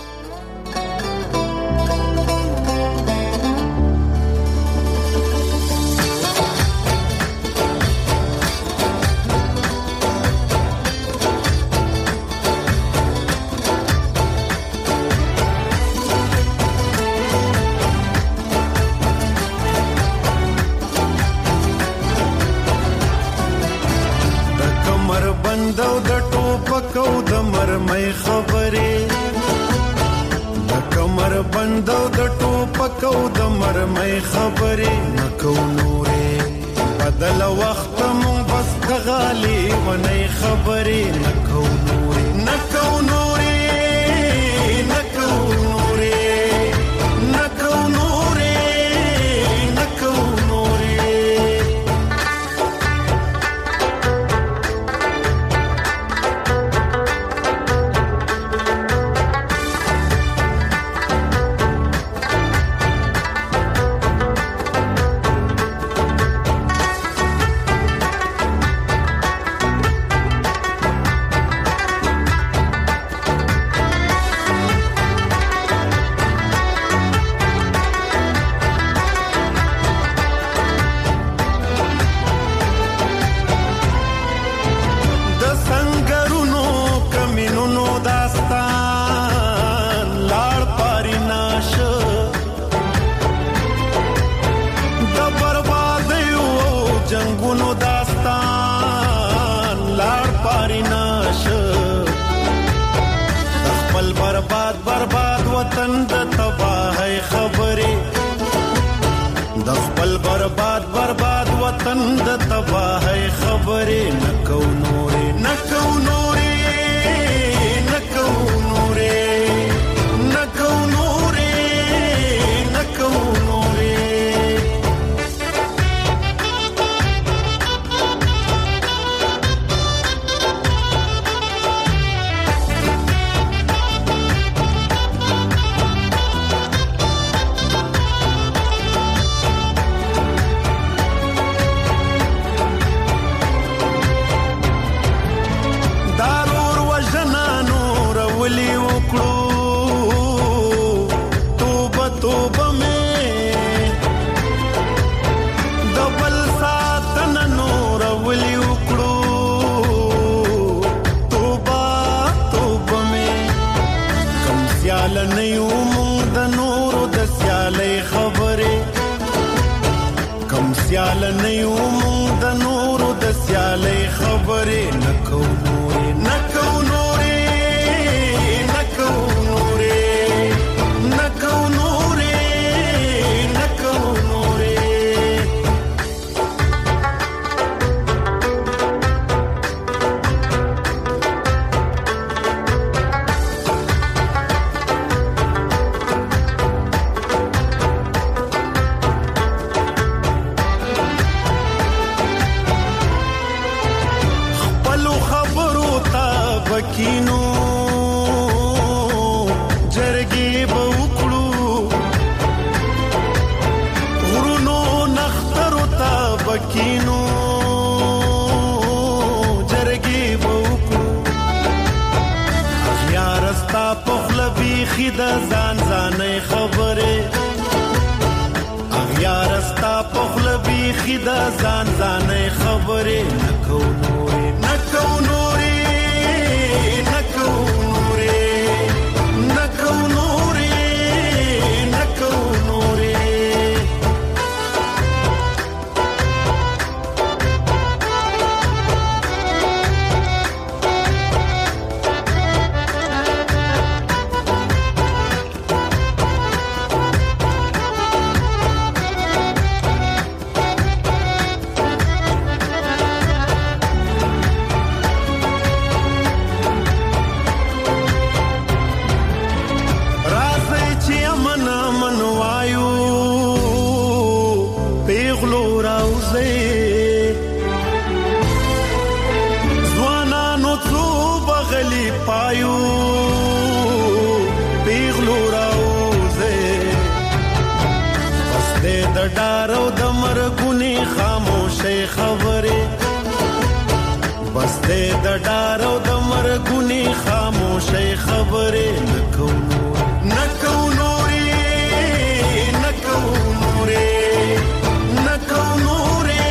بندو د ټوپکو د مرمۍ خبرې، د کمر بندو د ټوپکو د مرمۍ خبرې نکو نورې، بدل وخت مون بس غالي ونی خبرې نکو نورې نکو نورې نکو نورې نکو نورې نکو نورې. کینو جرګي وکړو اغیار استا پخله بیخي د ځان ځانې خبره اغیار استا پخله بیخي د ځان ځانې خبره نکو نورې نکو نورې نکو نورې نکو نورې نکو نورې دارو د مرګونی خاموشه خبره بس دې د دارو د مرګونی خاموشه خبره نکو نکو نورې نکو نورې نکو نورې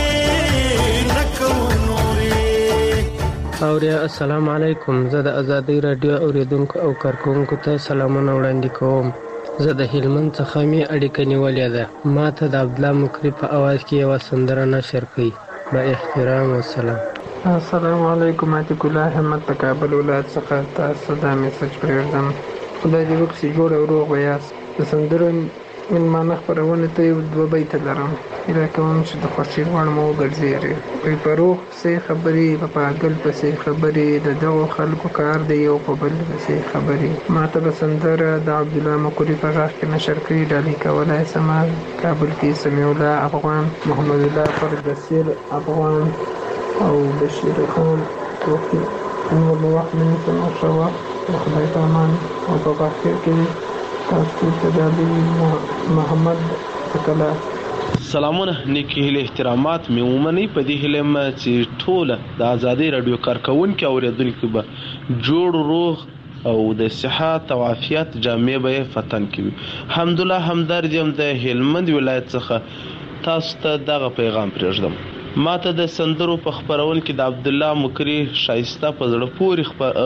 نکو نورې. اوریا السلام علیکم. زه د ازادي رادیو اوریدونکو او کارکونکو ته سلامونه وړاندې کوم. زه د هلمند څخه می اړیکه نیولې ده. ما ته د عبد الله مکری په اواز کې یو سندره نشر کړي. با احترام و سلام. السلام علیکم. عتیق الله احمد د کابل ولایت څخه تاسو دا میسج پرېږدم. خدای دې وکړي جوړ او روغ ویاست. د سندرو مېلمانه خپرونې ته یو دوه بیته لرم. هیله کوم چې د خوښۍ وړ مو وګرځېږي. وایي په روغ پسې خبرې په پاګل پسې خبرې د دغو خلکو کار دی یو په بل پسې خبرې. ما ته به سندره د عبدالله مکوري په غاښ کې نشر کړي. ډالۍ کولی سمه کابل کې سمیع الله افغان، محمد الله فردسیر افغان او بشیر خان توفیق. نور به وخت نه نیسم او ښه وخت د خدای په امان او په غاښ کې تاسو ته ډالۍ محمد تکلا. سلامونه نیکی هیله احترامات مې ومني. په دې هیله م چې ټوله د ازادي رادیو کارکونکو اوریدونکو به جوړ روغ او د صحت او عافیت جامع به فتن کوي. الحمدلله همدرد یم د هلمند ولایت څخه تاسو ته دغه پیغام پرېږدم. ما ته د سندرو په خبرون کې د عبد الله مکری شایسته په زړه پورې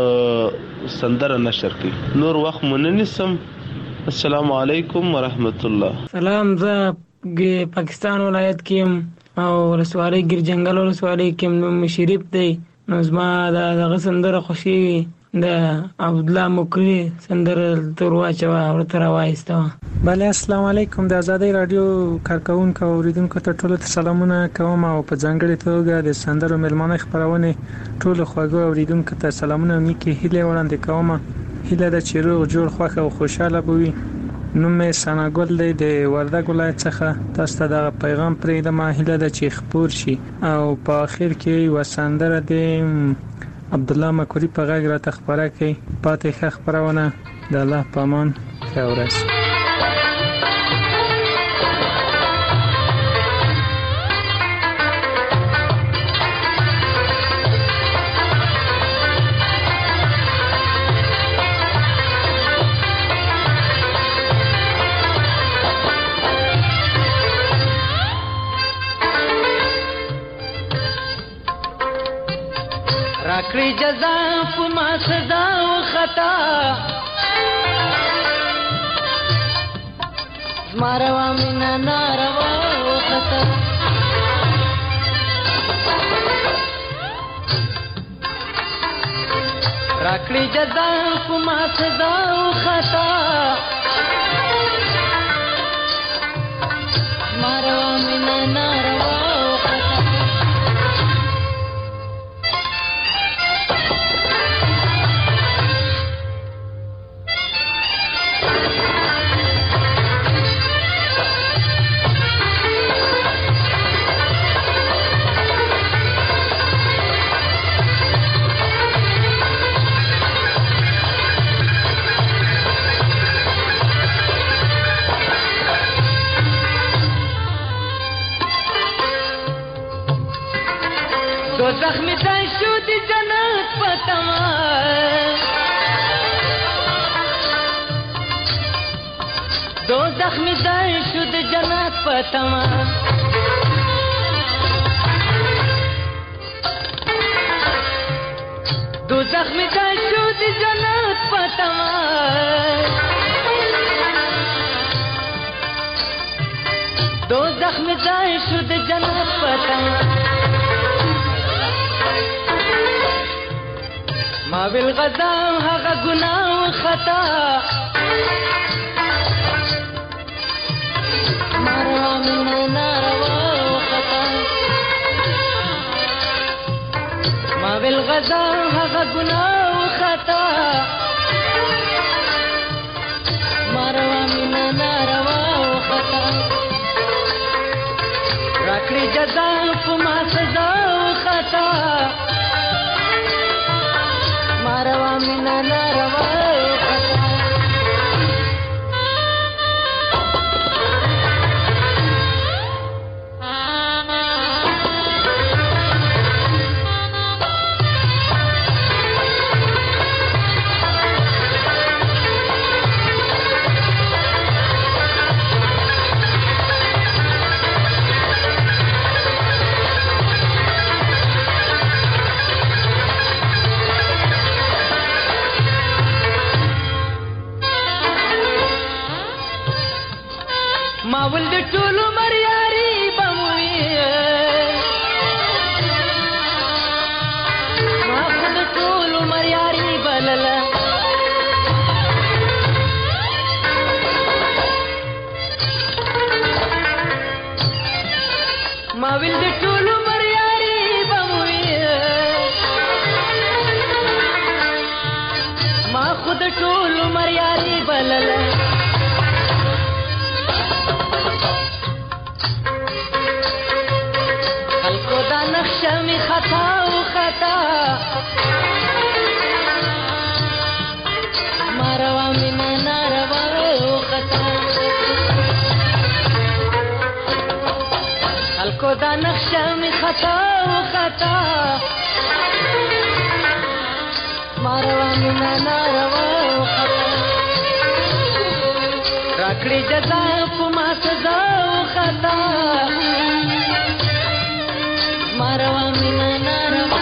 سندره نشر کړي. نور وخت مونږ نسم. السلام علیکم ورحمت الله. سلام. زه پاکستان ولایت کې او ولسوالۍ ګرجنګل ولسوالۍ کې مشرف دی. نو زما دغه سندره خوښي د عبد الله مکری سندره تر واچوه ورته راوایسته. بله السلام علیکم. د ازادي رادیو کارکونکو او اوریدونکو ته ټولو ته سلامونه کوم او په ځانګړې توګه د سندرو مېلمانه خپرونې ټولو خواږه اوریدونکو ته سلامونه او نیکې هیلې وړاندې کوم. هیله ده چې روغ جوړ خوښ او خوشاله به وي. نوم یې ثناګل دی د وردګ ولایت څخه. تاسو ته دغه پیغام پرېږدم. هیله ده چې خپور شي او په آخر کې یوه سندره د عبدالله مکوري په غږ راته خپره کړئ. پاتې ښه خپرونه. د الله په امان. ښه ورځ. راکړي جزا په ما سزا او خطا زماروا مینا ناروا او خطا راکړي جزا په ما سزا او خطا زماروا مینا ناروا او خطا دوزخ می ځای شو د جنت په تمه دوزخ می ځای شو د جنت په تمه دوزخ می ځای شو د جنت په تمه دوزخ می ځای شو د جنت په تمه ما بالغذا هغه ګناه او خطا ماروا من ناروا او خطا ما بالغذا هغه ګناه او خطا ماروا من ناروا او خطا راکړي جزا په ما سزا او خطا ماروا مینا ناروا ما ولد ټول مریاري بموي ما ولد ټول مریاري بللا ما ولد ټول مریاري بموي ما خود ټول مریاري بللا نخشمی خطا و خطا ماروا من ناروا و خطا خلقو دا نخشمی خطا و خطا ماروا من ناروا و خطا راکڑی جزا پما سزا و خطا ماروا مینا ناروا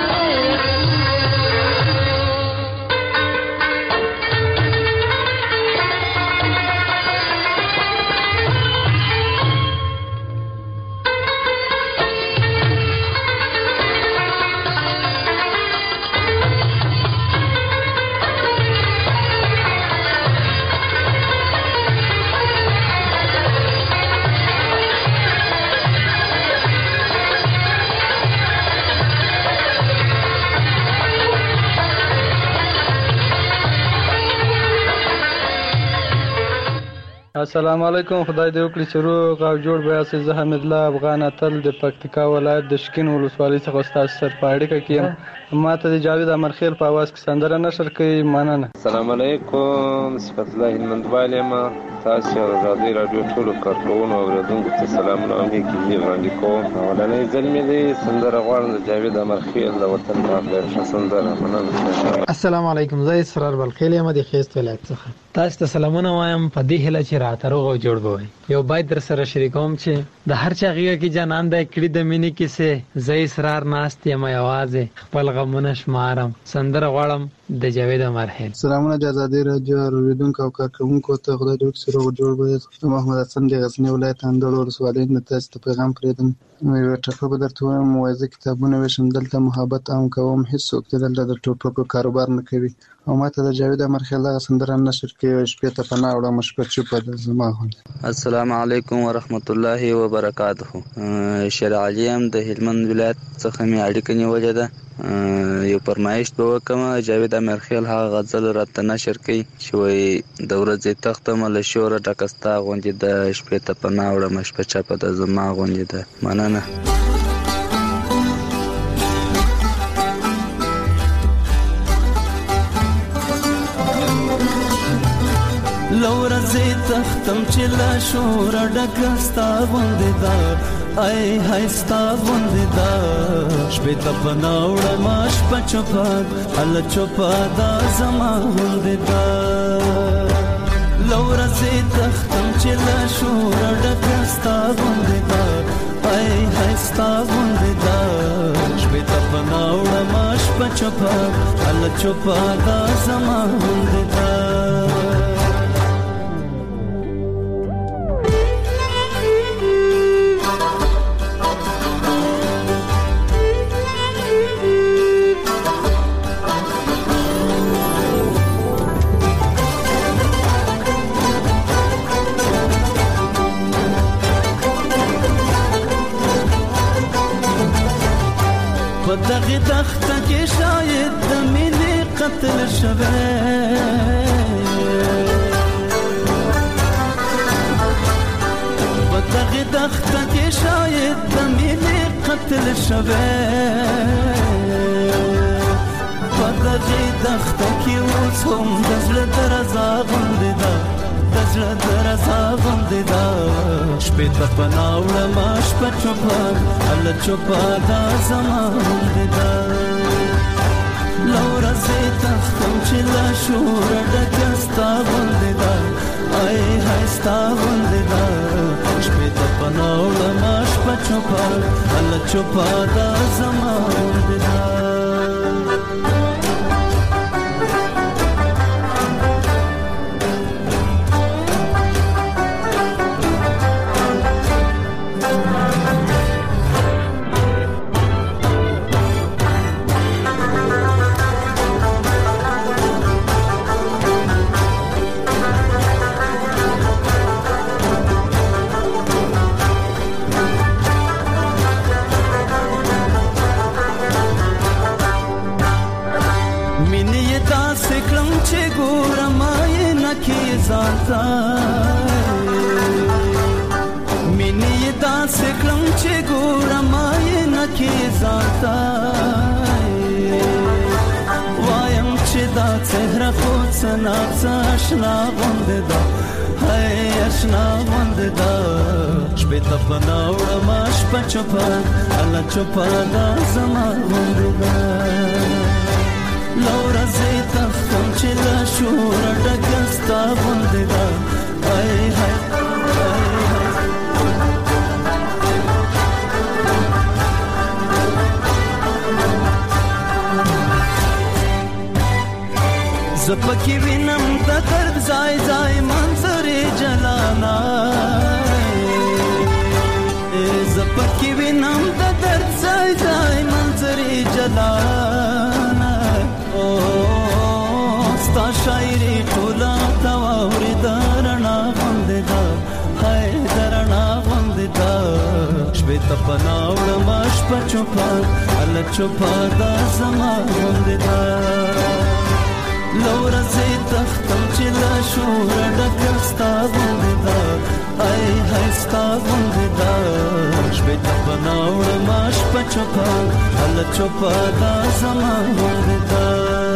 السلام علیکم خدای دې وکړي چې روغ او جوړ به یاست. زه حمید الله افغان اتل د پکتیکا ولایت د شکین ولسوالۍ څخه ستاسو سره په اړیکه کې یم. ما ته د جاوید امرخیل په اواز کې سندره نشر کوي. مننه. السلام علیکم صفت الله هلمندوال یم. تاسو آزادۍ راډیو ټولو کارکوونکو او اورېدونکو ته سلامونه او نیکې هیلې وړاندې کوم. اولنۍ ځل مې دی سندره غواړم د جاوید امرخیل د وطن پاک دی ښه سندره. مننه. السلام علیکم. زه اسرار بلخیل یم د خیست ولایت څخه. تاسو ته سلامونه وایم په دې هیله چې راته روغ او جوړ بوي. یو باید در سره شریکوم چې د هر چا غیږ کې جانان د کړي د مینې کیسه زې اسرار ناست یم یوازې خپل غمونه شمارم. سندره غواړم د جاوید امرخیل. سلامونه د آزادۍ راډیو اوریدونکو او کارکوونکو ته خدای دې وکړي روغ جوړ بوي. محمد حسن د غزنی ولایت اندړ ولسوالۍ نه تاسو ته پیغام پرېدم. یو ټکو به درته وایم موازی کتابونه وشم دلته محبت عام کوم هیڅوک دلته د ټوپکو کاروبار نه کوي او ماته د جاوید امرخیل دغه سندره نشر کوي شپې ته پناه وړم شپه چوپه د زما غوندې. السلام علیکم ورحمت الله وبرکاته. شیر علي یم د هلمند ولایت څخه مې اړیکه نیولې ده. یو فرمایش به وکم جاوید امرخیل هغه غزل راته نشر کوي چې وایي د ورځې تختم له شوره ډکستا غوندې د شپې ته پناه وړم شپه چوپه د زما غوندې ده. مننه. لورځې تخت تختم چې لا شور ډکه ستا غوندې ده ای های ستا غوندې ده شپې ته پناه وړمه شپه چوپه هله چوپه دا زما غوندې ده له ورځې تختم چې لا شور ډکه ستا غوندې ده ای های ستا غوندې ده شپې ته پناه وړمه شپه چوپه هله چوپه دا زما غوندې ده دغه دخته کې شاید د مینې قتل شوی په دغه دخته کې شاید د مینې قتل شوی په دغه دخته کې اوس هم د زړه درزا غوندې ده د زړه درزا غوندې ده شپې ته پناه وړمه شپه چوپه هله چوپه دا زما غوندې ده له ورځې تختم چې لا شوره ډکه ستا غوندې ده ای های ستا غوندې ده شپې ته پناه وړمه شپه چوپه هله چوپه دا زما غوندې ده مینې داسې کړم چې ګورم آینه کې ځانته وایم چې دا څهره خو څه ناڅه اشنا غوندې ده هی اشنا غوندې ده شپې ته پناه وړمه شپه چوپه هله چوپه دا زما غوندې ده له ورځې تختم چې له شوره ډکه ستا غوندې ده ای های زه پکې وینم د درد ځای ځای منظرې جلانا زه پکې وینم د درد ځای ځای منظرې جلانا ستا شاعري ټوله ته واورېده رڼا غوندې ده هی د رڼا غوندې ده شپې ته پناه وړمه شپه چوپه هله چوپه دا زما غوندې ده له ورځې تختم چې له شوره ډکه ستا غوندې ده ای های ستا غوندې ده شپې ته پناه وړمه شپه چوپه هله چوپه دا زما غوندې ده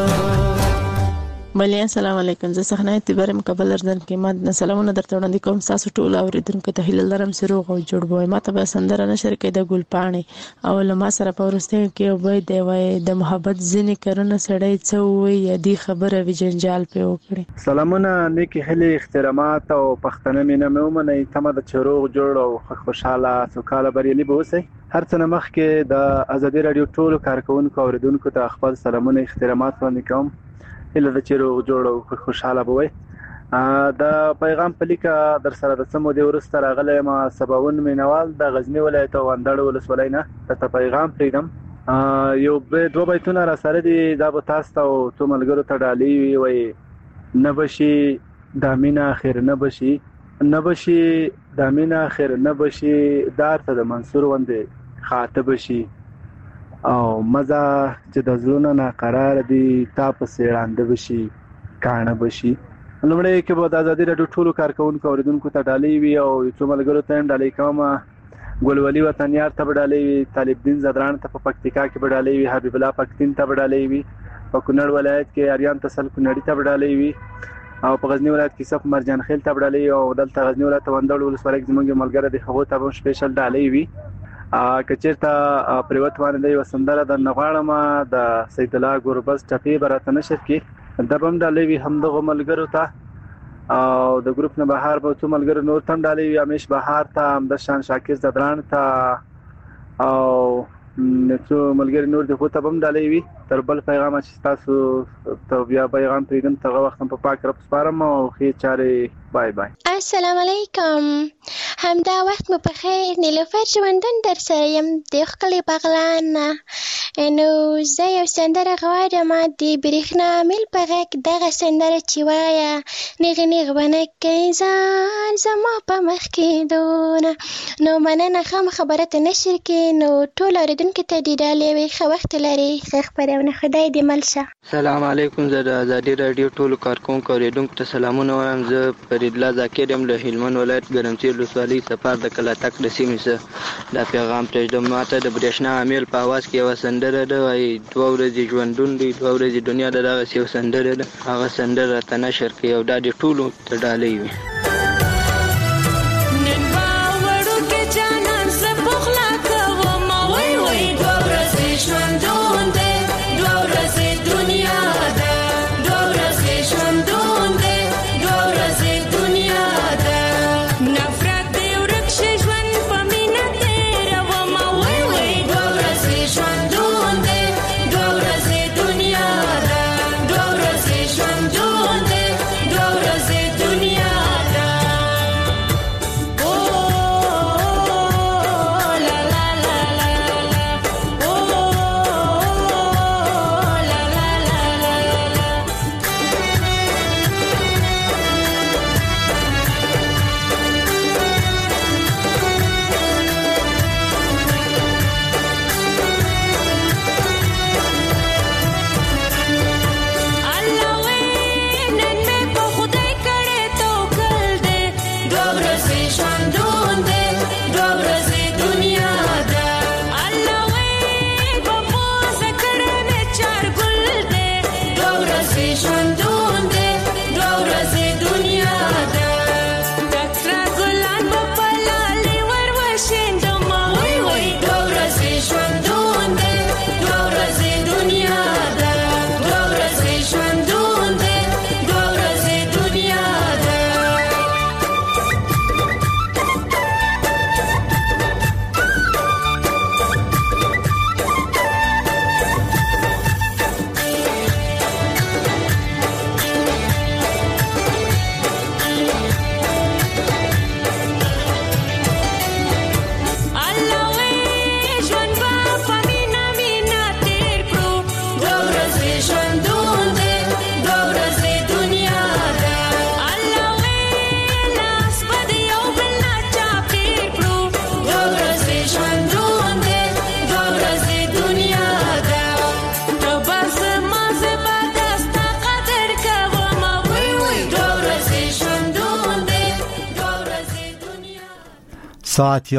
بلې السلام علیکم زه صحنه اعتبار مقبل اردن کې ما سلامونه درته وړاندې کوم تاسو ټول اوریدونکو ته هیله لرم چې روغ او جوړ وئ ما ته به سندره نشر کې د ګل پاڼې او له ما سره په ورستیو کې وای دی وای د محبت ځینې کارونه سړی څه وایي یا دې خبره وي جنجال پې وکړي سلامونه نیکې هیلې احترامات او پښتنه مینه مې ومنئ تمه ده چې روغ جوړ او خوشحاله سوکاله بریالي به اوسئ هر څه نه مخکې د ازادي راډیو ټولو کارکوونکو اوریدونکو ته خپل سلامونه احترامات وړاندې کوم هیله ده چې روغ جوړ او خوشحاله به وئ د پیغام په لیکه در سره د څه مودې وروسته راغلی یم سباوون مینوال د غزني ولایت او اندړ ولسوالۍ نه درته پیغام پرېږدم یو دوه بیتونه را سره دي دا به تاسو ته او څو ملګرو ته ډالۍ وي وایي نه به شي دا مینه اخر نه به شي نه به شي دا مینه اخر نه به شي دار ته د منصور غوندې خاطبه شي او مزه چې د زړونو ناقرار دي تا پسې ړانده به شي کاڼه به شي لومړی کې به د ازادي راډیو ټولو کارکوونکو اوریدونکو ته ډالۍ وي او یو څو ملګرو ته هم ډالۍ کوم ګلولي وطنیار ته به ډالۍ وي طالب دین زدران ته په پکتیکا کې به ډالۍ وي حبیب الله پکتین ته به ډالۍ وي په کونړ ولایت کې اریان تسل کونړي ته به ډالۍ وي او په غزنی ولایت کې صف مرجان خیل تبډالې او دلته غزنی ولایت وندړ ولسوالۍ کې زموږ ملګری د هغو ته هم سپیشل ډالۍ وي ا کچېرته پریوت باندې یو سندره د نغواړم د سید الله ګوربز ټپی برته نشر کې د بم ډالۍ وي هم د ملګرو ته او د ګروپ نه بهار به څو ملګرو نور تم ډالۍ وي امیش بهار ته هم د شان شاکر زدران ته او نو ملګری نور د خو ته بم ډالۍ وي تر بل پیغام چې تاسو ته بیا پیغام پریدم ته وخت په پاک رب سپارم او خې چاره بای بای. السلام علیکم. همدا وخت مو په خیر. نیلوفر ژوندون در سره یم د ښکلي بغلان نه. نو زه یو سندره غواړم د برېښنا میل په غږ دغه سندره چې وایه نیغې نیغ به نه کوي ځان زما په مخ کې دونه. نو مننه ښه خبره ته نشر کې نو ټول اورېدونکو ته دې ډالۍ وي. ښه وخت لرئ. ښه خپرونه. خدای دې مل شه. سلام علیکم. زه د ازادي راډیو ټولو کارکونکو اورېدونکو ته سلامونه وایم. زه فرید الله ذاکر یم له هلمند ولایت ګرمسیر ولسوالۍ سفر د کلاتک د سیمې څخه. دا پیغام پرېږدم ماته د برېښنا میل په اواز کې یوه سندره ده وایي دوه ورځې ژوندون دی دوه ورځې دنیا ده دغسې یو سندره ده هغه سندره راته نشر کړي او دا دې ټولو ته ډالۍ وي. ساعت